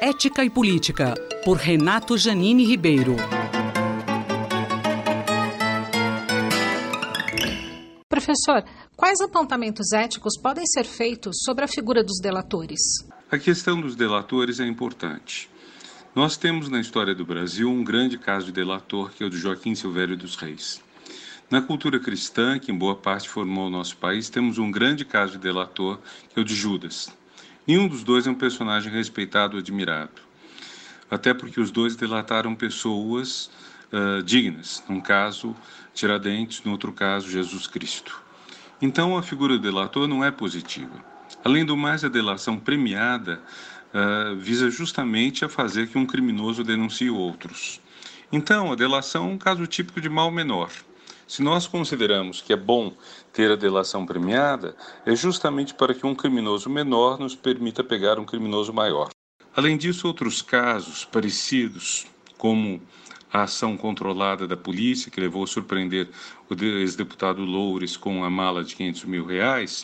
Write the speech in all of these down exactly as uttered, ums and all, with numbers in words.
Ética e Política, por Renato Janine Ribeiro. Professor, quais apontamentos éticos podem ser feitos sobre a figura dos delatores? A questão dos delatores é importante. Nós temos na história do Brasil um grande caso de delator, que é o de Joaquim Silvério dos Reis. Na cultura cristã, que em boa parte formou o nosso país, temos um grande caso de delator, que é o de Judas. Nenhum dos dois é um personagem respeitado ou admirado. Até porque os dois delataram pessoas uh, dignas. Num caso, Tiradentes, no outro caso, Jesus Cristo. Então, a figura do delator não é positiva. Além do mais, a delação premiada uh, visa justamente a fazer que um criminoso denuncie outros. Então, a delação é um caso típico de mal menor. Se nós consideramos que é bom ter a delação premiada, é justamente para que um criminoso menor nos permita pegar um criminoso maior. Além disso, outros casos parecidos, como a ação controlada da polícia, que levou a surpreender o ex-deputado Loures com a mala de quinhentos mil reais,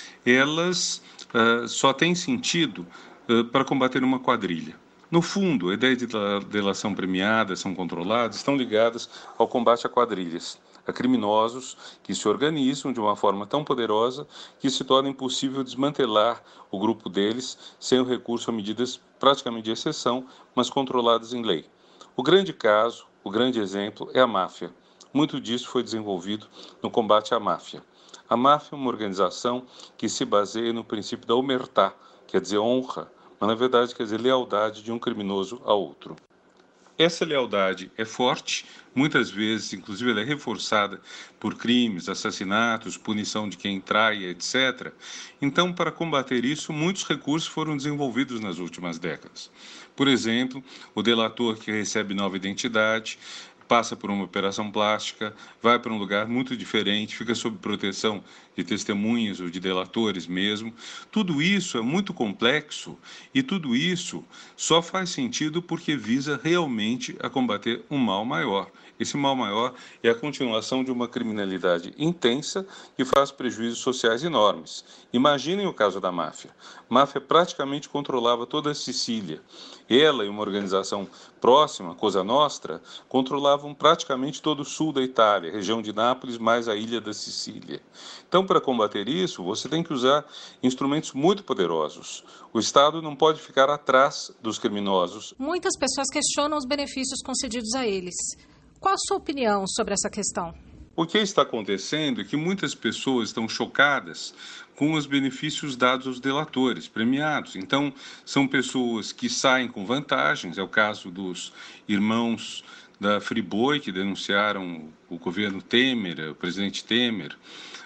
elas uh, só têm sentido uh, para combater uma quadrilha. No fundo, a ideia de delação premiada, ação controlada, estão ligadas ao combate a quadrilhas, a criminosos que se organizam de uma forma tão poderosa que se torna impossível desmantelar o grupo deles sem o recurso a medidas praticamente de exceção, mas controladas em lei. O grande caso, o grande exemplo é a máfia. Muito disso foi desenvolvido no combate à máfia. A máfia é uma organização que se baseia no princípio da omertá, quer dizer honra, mas na verdade quer dizer lealdade de um criminoso a outro. Essa lealdade é forte, muitas vezes, inclusive, ela é reforçada por crimes, assassinatos, punição de quem trai, etcétera. Então, para combater isso, muitos recursos foram desenvolvidos nas últimas décadas. Por exemplo, o delator que recebe nova identidade, passa por uma operação plástica, vai para um lugar muito diferente, fica sob proteção de testemunhas ou de delatores mesmo. Tudo isso é muito complexo e tudo isso só faz sentido porque visa realmente a combater um mal maior. Esse mal maior é a continuação de uma criminalidade intensa que faz prejuízos sociais enormes. Imaginem o caso da máfia. A máfia praticamente controlava toda a Sicília. Ela e uma organização próxima, Cosa Nostra, controlavam praticamente todo o sul da Itália, região de Nápoles, mais a ilha da Sicília. Então, para combater isso, você tem que usar instrumentos muito poderosos. O Estado não pode ficar atrás dos criminosos. Muitas pessoas questionam os benefícios concedidos a eles. Qual a sua opinião sobre essa questão? O que está acontecendo é que muitas pessoas estão chocadas com os benefícios dados aos delatores premiados. Então, são pessoas que saem com vantagens, é o caso dos irmãos da Friboi, que denunciaram o governo Temer, o presidente Temer,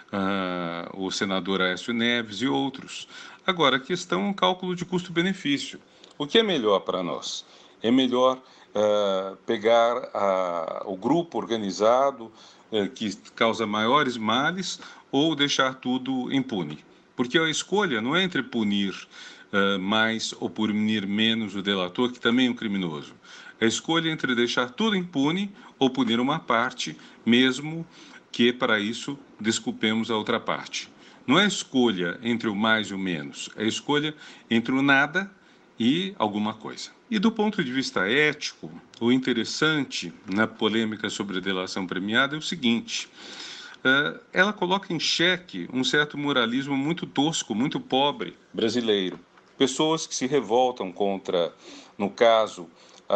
uh, o senador Aécio Neves e outros. Agora, a questão é um cálculo de custo-benefício. O que é melhor para nós? É melhor uh, pegar uh, o grupo organizado uh, que causa maiores males ou deixar tudo impune? Porque a escolha não é entre punir uh, mais ou punir menos o delator, que também é um criminoso. A escolha é entre deixar tudo impune ou punir uma parte, mesmo que para isso desculpemos a outra parte. Não é escolha entre o mais e o menos, é escolha entre o nada e alguma coisa. E do ponto de vista ético, o interessante na polêmica sobre a delação premiada é o seguinte: uh, ela coloca em xeque um certo moralismo muito tosco, muito pobre brasileiro. Pessoas que se revoltam contra, no caso,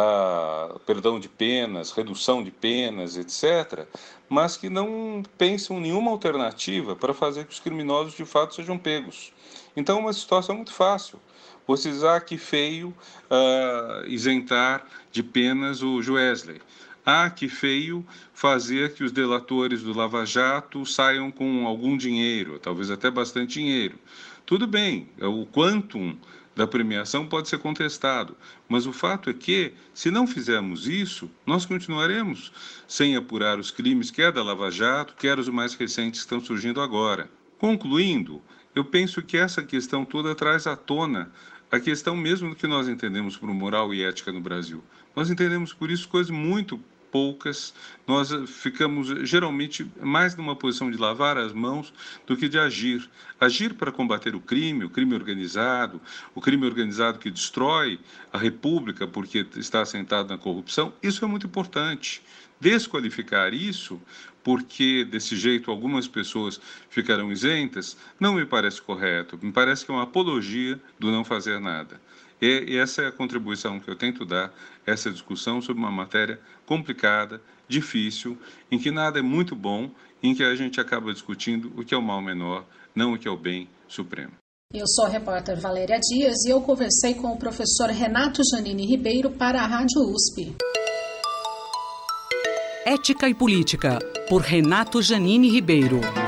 a perdão de penas, redução de penas, etcétera, mas que não pensam em nenhuma alternativa para fazer que os criminosos de fato sejam pegos. Então, é uma situação muito fácil. Vocês, ah, que feio uh, isentar de penas o Joesley. Ah, que feio fazer que os delatores do Lava Jato saiam com algum dinheiro, talvez até bastante dinheiro. Tudo bem, o quantum da premiação pode ser contestado, mas o fato é que, se não fizermos isso, nós continuaremos sem apurar os crimes, quer da Lava Jato, quer os mais recentes que estão surgindo agora. Concluindo, eu penso que essa questão toda traz à tona a questão mesmo do que nós entendemos por moral e ética no Brasil. Nós entendemos por isso coisas muito poucas, nós ficamos geralmente mais numa posição de lavar as mãos do que de agir. Agir para combater o crime, o crime organizado, o crime organizado que destrói a República porque está assentado na corrupção, isso é muito importante. Desqualificar isso, porque desse jeito algumas pessoas ficarão isentas, não me parece correto. Me parece que é uma apologia do não fazer nada. E essa é a contribuição que eu tento dar a essa discussão sobre uma matéria complicada, difícil, em que nada é muito bom, em que a gente acaba discutindo o que é o mal menor, não o que é o bem supremo. Eu sou a repórter Valéria Dias e eu conversei com o professor Renato Janini Ribeiro para a Rádio U S P. Ética e Política, por Renato Janini Ribeiro.